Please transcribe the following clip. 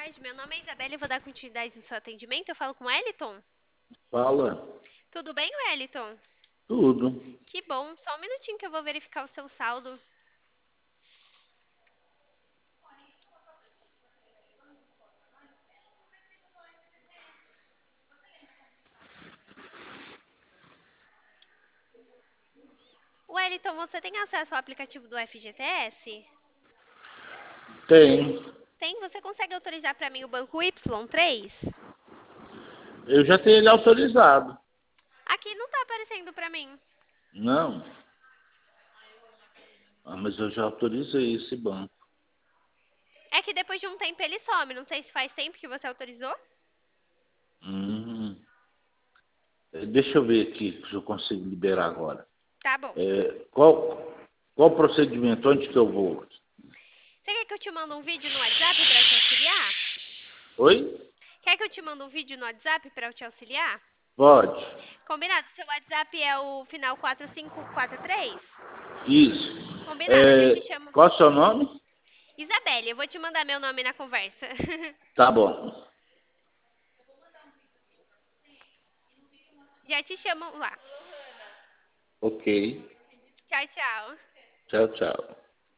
tarde, meu nome é Isabela e vou dar continuidade no seu atendimento. Eu falo com o Wellington. Fala, Tudo bem, Wellington? tudo. Que bom, só um minutinho que eu vou verificar o seu saldo. Wellington, você tem acesso ao aplicativo do FGTS? Tem. Tem? Você consegue autorizar para mim o banco Y3? Eu já tenho ele autorizado. Aqui não tá aparecendo para mim. Não. Mas eu já autorizei esse banco. É que depois de um tempo ele some. Não sei se faz tempo que você autorizou. Hum. Deixa eu ver aqui se eu consigo liberar agora. Tá bom. Qual o procedimento? Onde que eu vou? Você quer que eu te mande um vídeo no WhatsApp para te auxiliar? Oi? Quer que eu te mande um vídeo no WhatsApp para eu te auxiliar? Pode. Combinado? Seu WhatsApp é o final 4543? Isso. Combinado, a gente chama. Qual é o seu nome? Isabelle, eu vou te mandar meu nome na conversa. Tá bom. Já te chamo lá. Ok. Tchau, tchau. Tchau, tchau.